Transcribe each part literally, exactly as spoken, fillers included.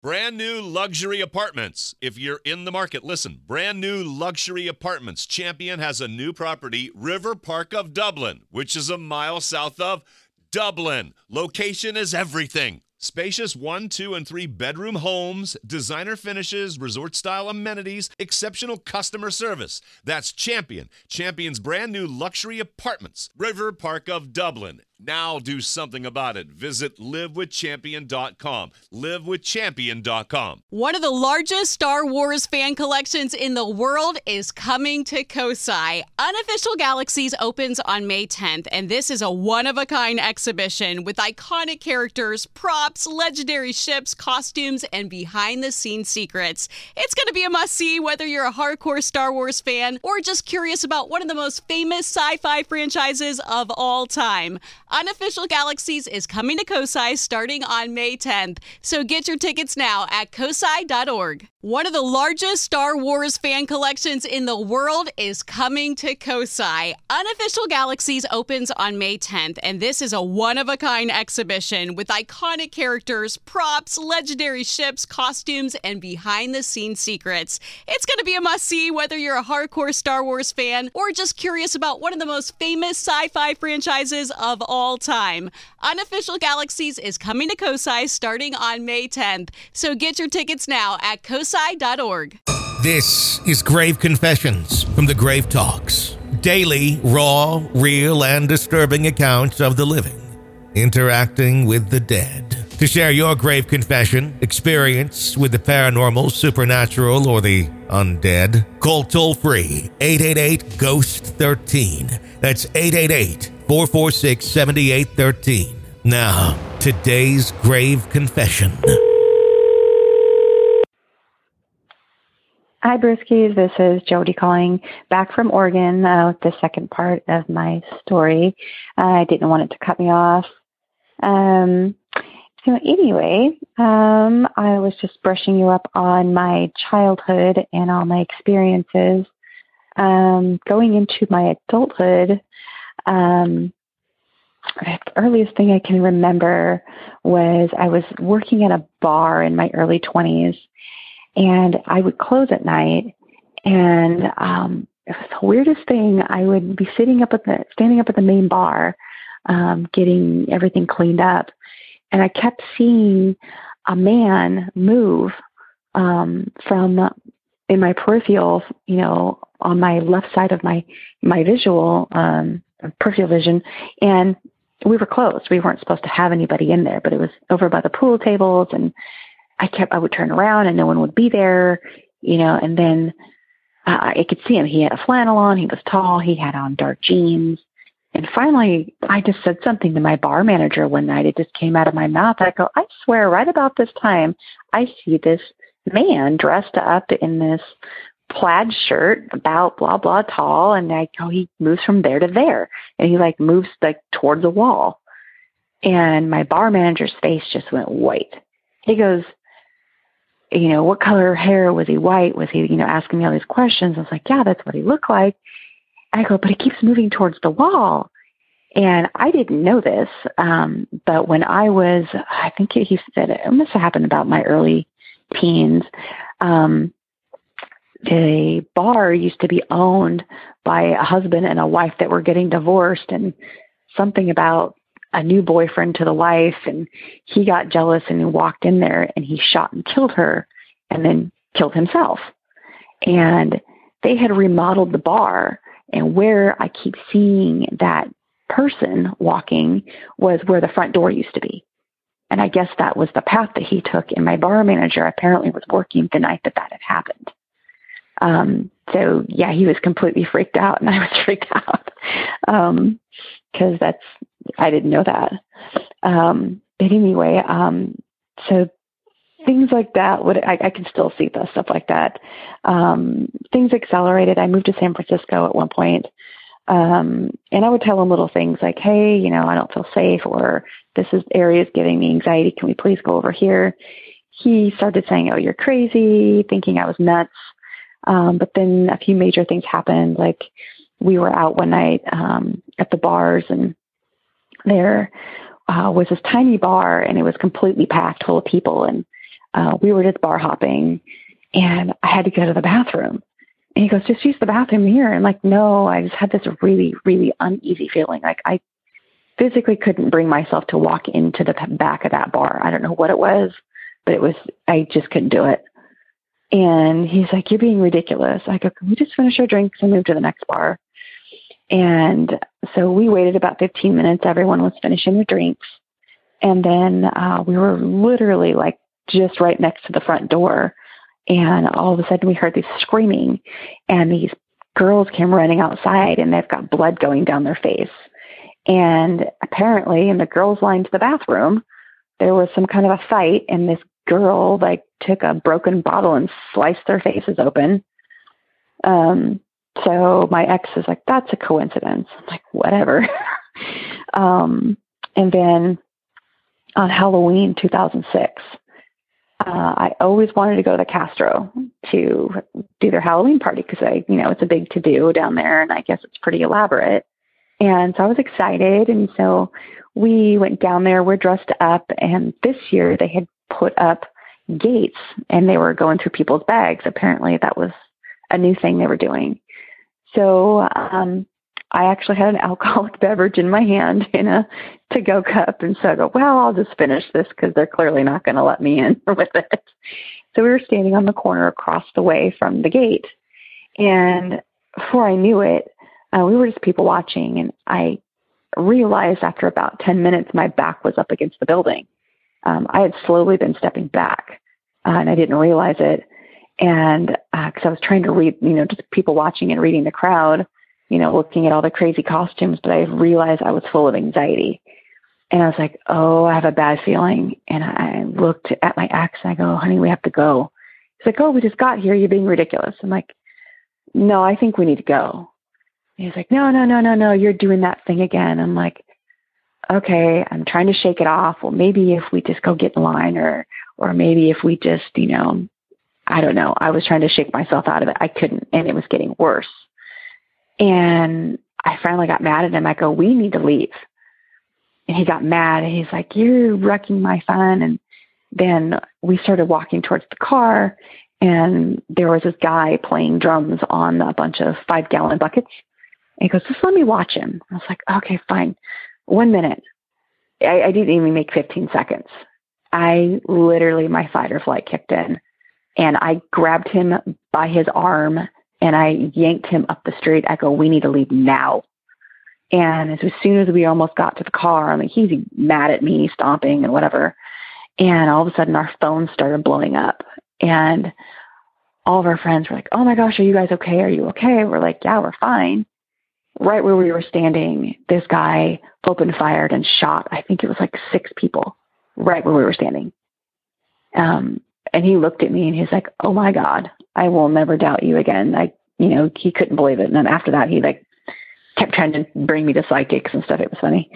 Brand new luxury apartments. If you're in the market, listen. Brand new luxury apartments. Champion has a new property, River Park of Dublin, which is a mile south of Dublin. Location is everything. Spacious one, two, and three bedroom homes, designer finishes, resort-style amenities, exceptional customer service. That's Champion. Champion's brand new luxury apartments, River Park of Dublin. Now do something about it. Visit live with champion dot com. live with champion dot com. One of the largest Star Wars fan collections in the world is coming to Kosai. Unofficial Galaxies opens on May tenth, and this is a one-of-a-kind exhibition with iconic characters, props, legendary ships, costumes, and behind-the-scenes secrets. It's going to be a must-see whether you're a hardcore Star Wars fan or just curious about one of the most famous sci-fi franchises of all time. Unofficial Galaxies is coming to Kosai starting on May tenth, so get your tickets now at kosai dot org. One of the largest Star Wars fan collections in the world is coming to Kosai. Unofficial Galaxies opens on May tenth, and this is a one-of-a-kind exhibition with iconic characters, props, legendary ships, costumes, and behind-the-scenes secrets. It's going to be a must-see whether you're a hardcore Star Wars fan or just curious about one of the most famous sci-fi franchises of all time. Unofficial Galaxies is coming to Kosai starting on May tenth, so get your tickets now at kosai dot org. This is Grave Confessions from the Grave Talks. Daily, raw, real, and disturbing accounts of the living interacting with the dead. To share your grave confession, experience with the paranormal, supernatural, or the undead, call toll-free eight eight eight, ghost thirteen. That's eight eight eight, four four six, seven eight one three. Now, today's grave confession. Hi, Brewskis. This is Jody calling back from Oregon uh, with the second part of my story. Uh, I didn't want it to cut me off. Um, so anyway, um, I was just brushing you up on my childhood and all my experiences. Um, going into my adulthood, um, the earliest thing I can remember was I was working at a bar in my early twenties. And I would close at night, and um, it was the weirdest thing. I would be sitting up at the, standing up at the main bar, um, getting everything cleaned up, and I kept seeing a man move um, from in my peripheral, you know, on my left side of my my visual um, peripheral vision, and we were closed. We weren't supposed to have anybody in there, but it was over by the pool tables and. I kept, I would turn around and no one would be there, you know, and then uh, I could see him. He had a flannel on. He was tall. He had on dark jeans. And finally, I just said something to my bar manager one night. It just came out of my mouth. I go, I swear right about this time, I see this man dressed up in this plaid shirt, about blah, blah, tall. And I go, he moves from there to there. And he like moves like towards the wall. And my bar manager's face just went white. He goes, you know, what color hair? Was he white? Was he, you know, asking me all these questions? I was like, yeah, that's what he looked like. I go, but he keeps moving towards the wall. And I didn't know this. Um, but when I was, I think he said it must have happened about my early teens. Um, the bar used to be owned by a husband and a wife that were getting divorced, and something about a new boyfriend to the wife, and he got jealous and he walked in there and he shot and killed her and then killed himself. And they had remodeled the bar, and where I keep seeing that person walking was where the front door used to be. And I guess that was the path that he took, and my bar manager apparently was working the night that that had happened. Um, so yeah, he was completely freaked out, and I was freaked out. Um, cause that's, I didn't know that. Um, but anyway, um, so things like that would, I, I can still see the stuff like that. Um, things accelerated. I moved to San Francisco at one point. Um, and I would tell him little things like, hey, you know, I don't feel safe, or this is area is giving me anxiety. Can we please go over here? He started saying, oh, you're crazy, thinking I was nuts. Um, but then a few major things happened. Like we were out one night, um, at the bars, and there uh, was this tiny bar, and it was completely packed full of people. And uh, we were just bar hopping and I had to go to the bathroom. And he goes, just use the bathroom here. And I'm like, no, I just had this really, really uneasy feeling. Like I physically couldn't bring myself to walk into the back of that bar. I don't know what it was, but it was, I just couldn't do it. And he's like, you're being ridiculous. I go, can we just finish our drinks and move to the next bar? And so we waited about fifteen minutes. Everyone was finishing their drinks. And then uh, we were literally like just right next to the front door. And all of a sudden we heard this screaming and these girls came running outside and they've got blood going down their face. And apparently in the girls' line to the bathroom, there was some kind of a fight and this girl like took a broken bottle and sliced their faces open. Um, so my ex is like, that's a coincidence. I'm like, whatever. um, and then on Halloween two thousand six, uh, I always wanted to go to the Castro to do their Halloween party because I, you know, it's a big to-do down there and I guess it's pretty elaborate. And so I was excited. And so we went down there, we're dressed up. And this year they had put up gates and they were going through people's bags. Apparently that was a new thing they were doing. So um, I actually had an alcoholic beverage in my hand in a to-go cup. And so I go, well, I'll just finish this because they're clearly not going to let me in with it. So we were standing on the corner across the way from the gate. And before I knew it, uh, we were just people watching. And I realized after about ten minutes, my back was up against the building. Um, I had slowly been stepping back uh, and I didn't realize it. And because uh, I was trying to read, you know, just people watching and reading the crowd, you know, looking at all the crazy costumes, but I realized I was full of anxiety. And I was like, oh, I have a bad feeling. And I looked at my ex and I go, honey, we have to go. He's like, oh, we just got here. You're being ridiculous. I'm like, no, I think we need to go. And he's like, no, no, no, no, no. You're doing that thing again. I'm like, okay, I'm trying to shake it off. Well, maybe if we just go get in line or, or maybe if we just, you know, I don't know. I was trying to shake myself out of it. I couldn't, and it was getting worse. And I finally got mad at him. I go, we need to leave. And he got mad and he's like, you're wrecking my fun. And then we started walking towards the car and there was this guy playing drums on a bunch of five gallon buckets. And he goes, just let me watch him. I was like, okay, fine. One minute. I, I didn't even make fifteen seconds. I literally, my fight or flight kicked in and I grabbed him by his arm and I yanked him up the street. I go, we need to leave now. And as, as soon as we almost got to the car, I mean, he's mad at me, stomping and whatever. And all of a sudden our phones started blowing up and all of our friends were like, oh my gosh, are you guys okay? Are you okay? We're like, yeah, we're fine. Right where we were standing, this guy opened fired and shot, I think it was like six people right where we were standing. Um, and he looked at me and he's like, oh my God, I will never doubt you again. I, you know, he couldn't believe it. And then after that, he like kept trying to bring me to psychics and stuff. It was funny.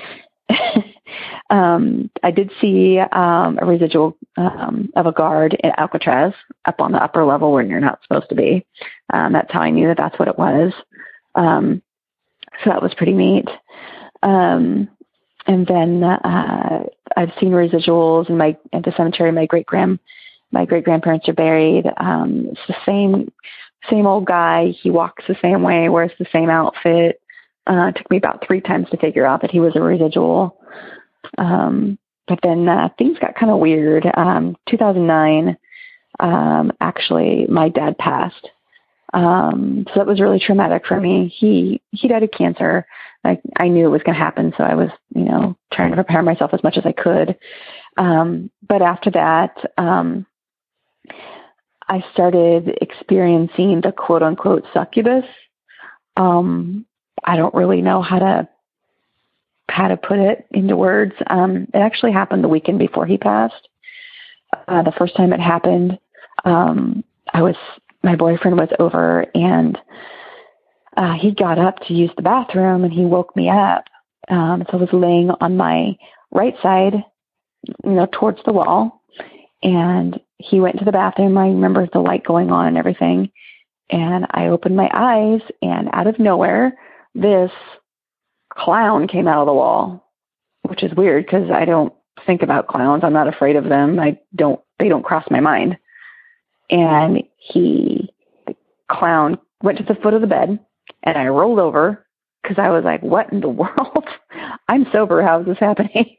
um, I did see um, a residual um, of a guard in Alcatraz up on the upper level where you're not supposed to be. Um, that's how I knew that that's what it was. Um, so that was pretty neat. Um, and then uh, I've seen residuals in my at the cemetery. My great grand my great grandparents are buried. Um, it's the same same old guy. He walks the same way, wears the same outfit. Uh, it took me about three times to figure out that he was a residual. Um, but then uh, things got kind of weird. Um, two thousand nine, um, actually, my dad passed. Um, so that was really traumatic for me. He he died of cancer. I, I knew it was going to happen, so I was, you know, trying to prepare myself as much as I could. Um, but after that, um, I started experiencing the quote unquote succubus. Um, I don't really know how to how to put it into words. Um, it actually happened the weekend before he passed. Uh, the first time it happened, um, I was my boyfriend was over and uh, he got up to use the bathroom and he woke me up. Um, so I was laying on my right side, you know, towards the wall, and he went to the bathroom. I remember the light going on and everything. And I opened my eyes and out of nowhere, this clown came out of the wall, which is weird because I don't think about clowns. I'm not afraid of them. I don't they don't cross my mind. And he, the clown, went to the foot of the bed, and I rolled over because I was like, what in the world? I'm sober. How is this happening?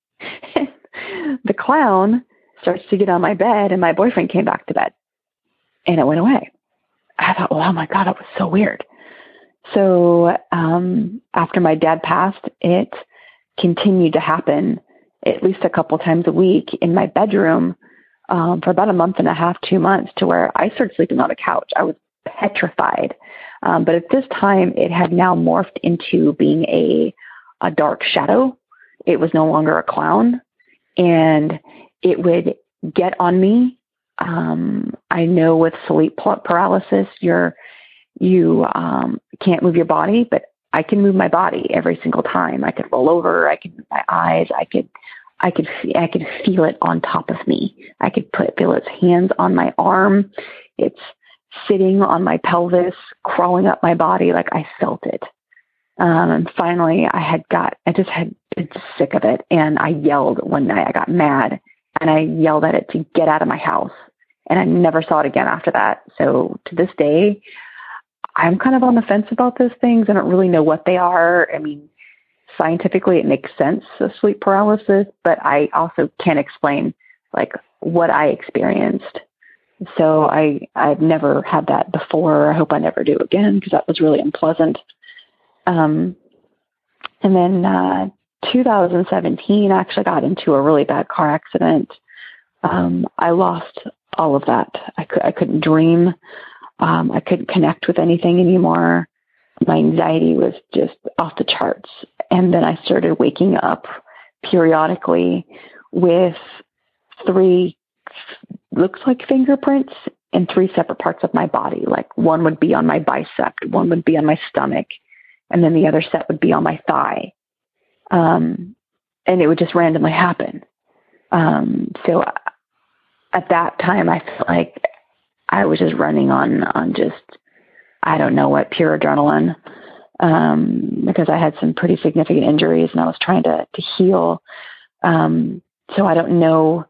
The clown starts to get on my bed, and my boyfriend came back to bed, and it went away. I thought, oh my God, it was so weird. So um, after my dad passed, it continued to happen at least a couple times a week in my bedroom um, for about a month and a half, two months, to where I started sleeping on the couch. I was petrified. Um, but at this time, it had now morphed into being a, a dark shadow. It was no longer a clown, and it would get on me. Um, I know with sleep paralysis, you're, you um, can't move your body, but I can move my body every single time. I could roll over. I could move my eyes. I could, I could, I could feel it on top of me. I could put feel its hands on my arm. It's sitting on my pelvis, crawling up my body. Like I felt it. Um, and finally, I had got. I just had been sick of it, and I yelled one night. I got mad, and I yelled at it to get out of my house. And I never saw it again after that. So to this day, I'm kind of on the fence about those things. I don't really know what they are. I mean, scientifically, it makes sense, of sleep paralysis, but I also can't explain like what I experienced. So I, I've never had that before. I hope I never do again, because that was really unpleasant. Um, and then uh, two thousand seventeen, I actually got into a really bad car accident. Um, I lost all of that. I, c- I couldn't dream. Um, I couldn't connect with anything anymore. My anxiety was just off the charts. And then I started waking up periodically with three, looks like fingerprints in three separate parts of my body. Like one would be on my bicep, one would be on my stomach, and then the other set would be on my thigh. Um, and it would just randomly happen. Um, so at that time, I felt like I was just running on, on just, I don't know what, pure adrenaline, um, because I had some pretty significant injuries and I was trying to, to heal. Um, so I don't know,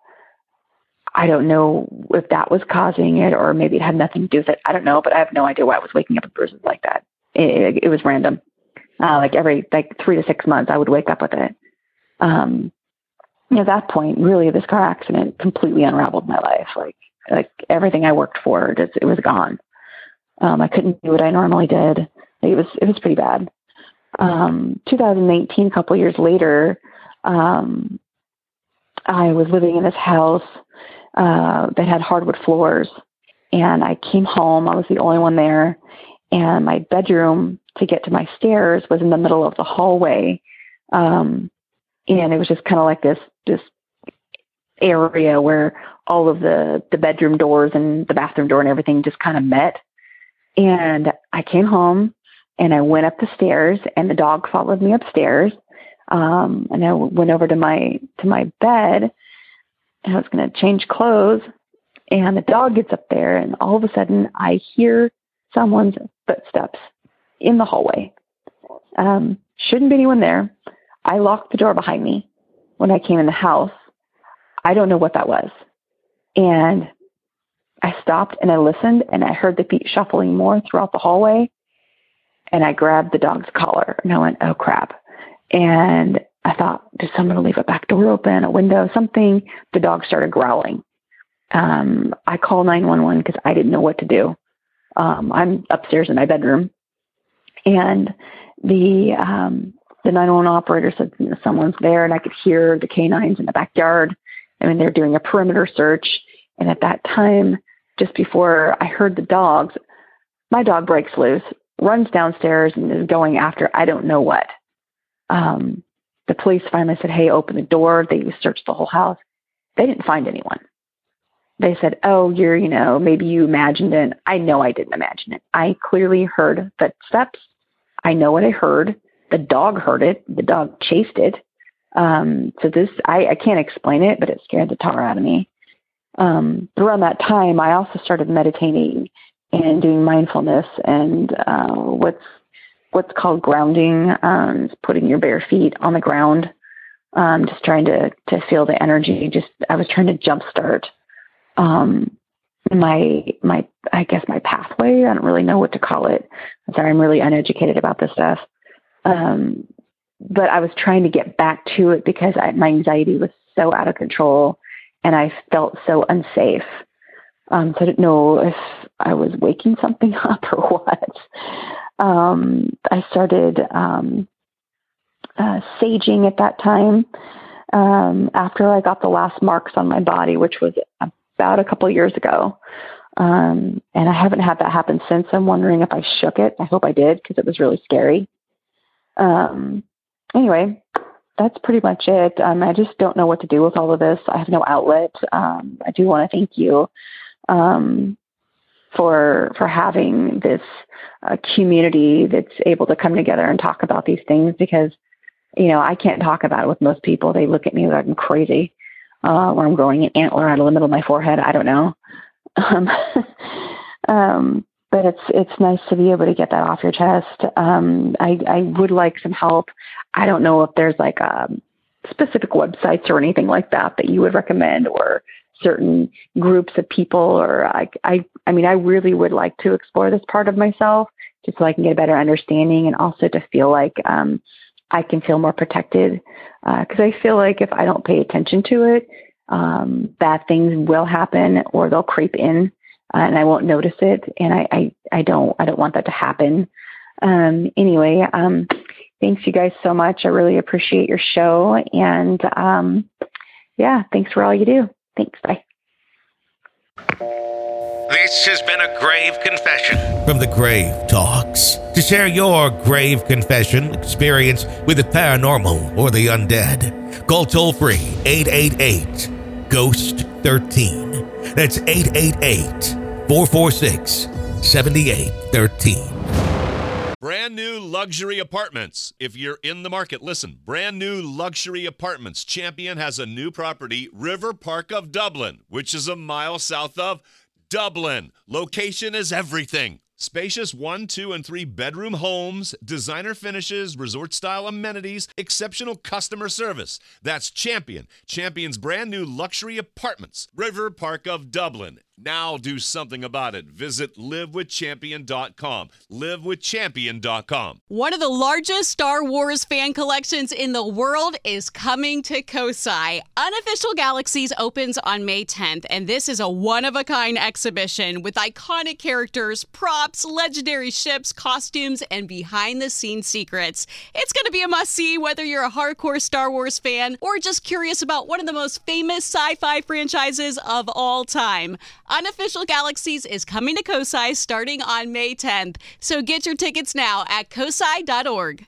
I don't know if that was causing it, or maybe it had nothing to do with it. I don't know, but I have no idea why I was waking up with bruises like that. It, it, it was random. Uh, like every, like three to six months, I would wake up with it. Um, at that point, really, this car accident completely unraveled my life. Like, like everything I worked for, just, it was gone. Um, I couldn't do what I normally did. It was, it was pretty bad. Um, two thousand eighteen, a couple years later, um, I was living in this house uh, that had hardwood floors, and I came home. I was the only one there, and my bedroom to get to my stairs was in the middle of the hallway. Um, and it was just kind of like this, this area where all of the, the bedroom doors and the bathroom door and everything just kind of met. And I came home and I went up the stairs, and the dog followed me upstairs. Um, and I went over to my, to my bed, and I was going to change clothes, and the dog gets up there, and all of a sudden I hear someone's footsteps in the hallway. Um, shouldn't be anyone there. I locked the door behind me when I came in the house. I don't know what that was. And I stopped and I listened, and I heard the feet shuffling more throughout the hallway. And I grabbed the dog's collar, and I went, oh crap. And I thought, did someone leave a back door open, a window, something? The dog started growling. Um, I called nine one one because I didn't know what to do. Um, I'm upstairs in my bedroom, and the um, the nine one one operator said, you know, someone's there, and I could hear the canines in the backyard. I mean, they're doing a perimeter search. And at that time, just before I heard the dogs, my dog breaks loose, runs downstairs, and is going after I don't know what. Um, the police finally said, hey, open the door. They searched the whole house. They didn't find anyone. They said, oh, you're, you know, maybe you imagined it. I know I didn't imagine it. I clearly heard footsteps. I know what I heard. The dog heard it. The dog chased it. Um, so this, I, I can't explain it, but it scared the tar out of me. Um, around that time, I also started meditating and doing mindfulness and uh, what's what's called grounding, um, putting your bare feet on the ground, um, just trying to to feel the energy. Just I was trying to jumpstart um, my, my, I guess my pathway. I don't really know what to call it. I'm sorry. I'm really uneducated about this stuff. Um, but I was trying to get back to it because I, my anxiety was so out of control and I felt so unsafe. Um, so I didn't know if I was waking something up or what. Um, I started, um, uh, saging at that time, um, after I got the last marks on my body, which was about a couple of years ago. Um, and I haven't had that happen since. I'm wondering if I shook it. I hope I did, because it was really scary. Um, anyway, that's pretty much it. Um, I just don't know what to do with all of this. I have no outlet. Um, I do want to thank you, um, for, for having this uh, community that's able to come together and talk about these things, because, you know, I can't talk about it with most people. They look at me like I'm crazy, uh, or I'm growing an antler out of the middle of my forehead. I don't know. Um, um, but it's, it's nice to be able to get that off your chest. Um, I, I would like some help. I don't know if there's like, um, specific websites or anything like that that you would recommend, or certain groups of people, or I, I, I mean, I really would like to explore this part of myself just so I can get a better understanding, and also to feel like, um, I can feel more protected. Uh, cause I feel like if I don't pay attention to it, um, bad things will happen, or they'll creep in, uh, and I won't notice it. And I, I, I don't, I don't want that to happen. Um, anyway, um, thanks you guys so much. I really appreciate your show. And, um, yeah, thanks for all you do. Thanks. Bye. This has been a grave confession from the Grave Talks. To share your grave confession experience with the paranormal or the undead, call toll free eight eight eight, ghost thirteen. That's eight eight eight, four four six, seven eight one three. Brand new luxury apartments. If you're in the market, listen. Brand new luxury apartments. Champion has a new property, River Park of Dublin, which is a mile south of Dublin. Location is everything. Spacious one, two, and three bedroom homes, designer finishes, resort-style amenities, exceptional customer service. That's Champion. Champion's brand new luxury apartments, River Park of Dublin. Now do something about it. Visit live with champion dot com. live with champion dot com. One of the largest Star Wars fan collections in the world is coming to Kosai. Unofficial Galaxies opens on May tenth, and this is a one-of-a-kind exhibition with iconic characters, props, legendary ships, costumes, and behind-the-scenes secrets. It's going to be a must-see whether you're a hardcore Star Wars fan or just curious about one of the most famous sci-fi franchises of all time. Unofficial Galaxies is coming to Kosai starting on May tenth, so get your tickets now at kosai dot org.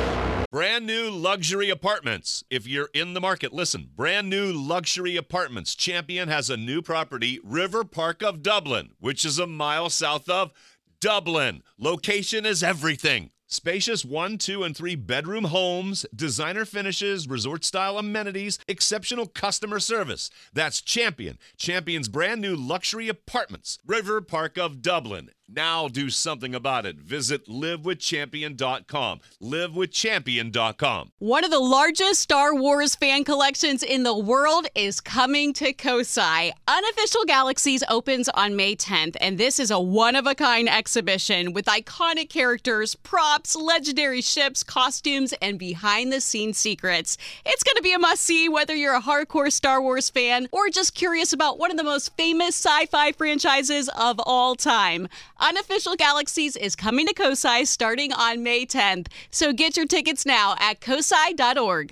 Brand new luxury apartments. If you're in the market, listen. Brand new luxury apartments. Champion has a new property, River Park of Dublin, which is a mile south of Dublin. Location is everything. Spacious one, two, and three bedroom homes, designer finishes, resort-style amenities, exceptional customer service. That's Champion. Champion's brand new luxury apartments, River Park of Dublin. Now do something about it. Visit live with champion dot com. live with champion dot com. One of the largest Star Wars fan collections in the world is coming to Kosai. Unofficial Galaxies opens on May tenth, and this is a one-of-a-kind exhibition with iconic characters, props, legendary ships, costumes, and behind-the-scenes secrets. It's going to be a must-see whether you're a hardcore Star Wars fan or just curious about one of the most famous sci-fi franchises of all time. Unofficial Galaxies is coming to Kosai starting on May tenth, so get your tickets now at kosai dot org.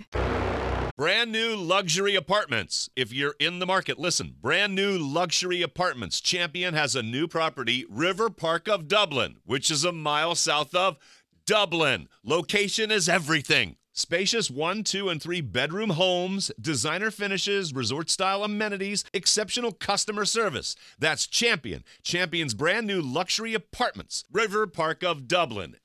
Brand new luxury apartments. If you're in the market, listen. Brand new luxury apartments. Champion has a new property, River Park of Dublin, which is a mile south of Dublin. Location is everything. Spacious one, two, and three bedroom homes, designer finishes, resort-style amenities, exceptional customer service. That's Champion. Champion's brand new luxury apartments, River Park of Dublin.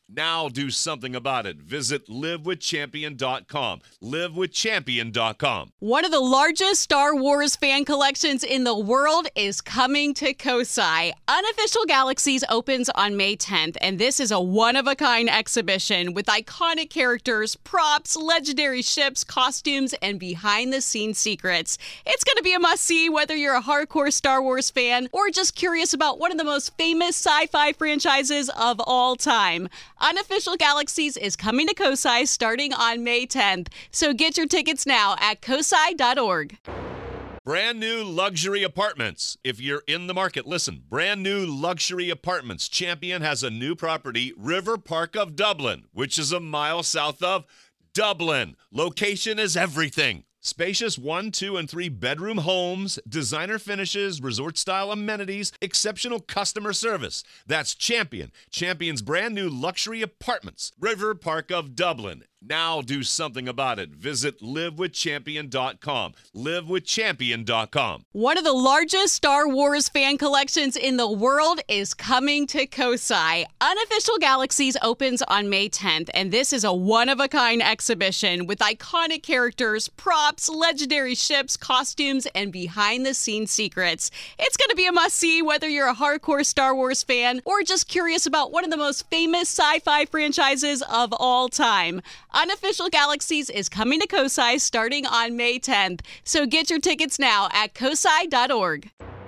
Now do something about it. Visit live with champion dot com. live with champion dot com. One of the largest Star Wars fan collections in the world is coming to Kosai. Unofficial Galaxies opens on May tenth, and this is a one-of-a-kind exhibition with iconic characters, props, legendary ships, costumes, and behind-the-scenes secrets. It's going to be a must-see whether you're a hardcore Star Wars fan or just curious about one of the most famous sci-fi franchises of all time. Unofficial Galaxies is coming to Kosai starting on May tenth, so get your tickets now at kosai dot org. Brand new luxury apartments. If you're in the market, listen. Brand new luxury apartments. Champion has a new property, River Park of Dublin, which is a mile south of Dublin. Location is everything. Spacious one, two, and three bedroom homes, designer finishes, resort-style amenities, exceptional customer service. That's Champion. Champion's brand new luxury apartments. River Park of Dublin. Now do something about it. Visit live with champion dot com. live with champion dot com. One of the largest Star Wars fan collections in the world is coming to Kosai. Unofficial Galaxies opens on May tenth, and this is a one-of-a-kind exhibition with iconic characters, props, legendary ships, costumes, and behind-the-scenes secrets. It's going to be a must-see whether you're a hardcore Star Wars fan or just curious about one of the most famous sci-fi franchises of all time. Unofficial Galaxies is coming to Kosai starting on May tenth, so get your tickets now at kosai dot org.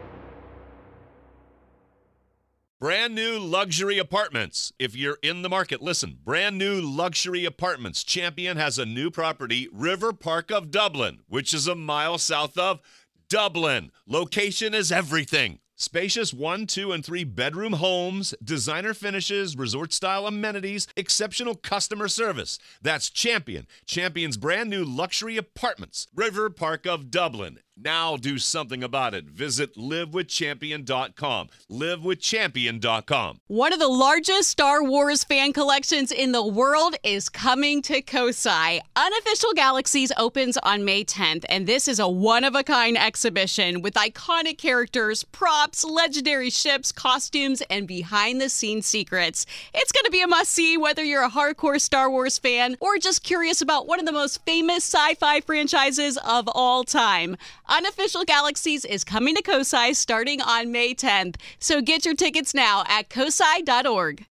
Brand new luxury apartments. If you're in the market, listen. Brand new luxury apartments. Champion has a new property, River Park of Dublin, which is a mile south of Dublin. Location is everything. Spacious one, two, and three bedroom homes, designer finishes, resort-style amenities, exceptional customer service. That's Champion. Champion's brand new luxury apartments. River Park of Dublin. Now do something about it. Visit live with champion dot com. live with champion dot com. One of the largest Star Wars fan collections in the world is coming to Kosai. Unofficial Galaxies opens on May tenth, and this is a one-of-a-kind exhibition with iconic characters, props, legendary ships, costumes, and behind-the-scenes secrets. It's going to be a must-see whether you're a hardcore Star Wars fan or just curious about one of the most famous sci-fi franchises of all time. Unofficial Galaxies is coming to Kosai starting on May tenth, so get your tickets now at kosai dot org.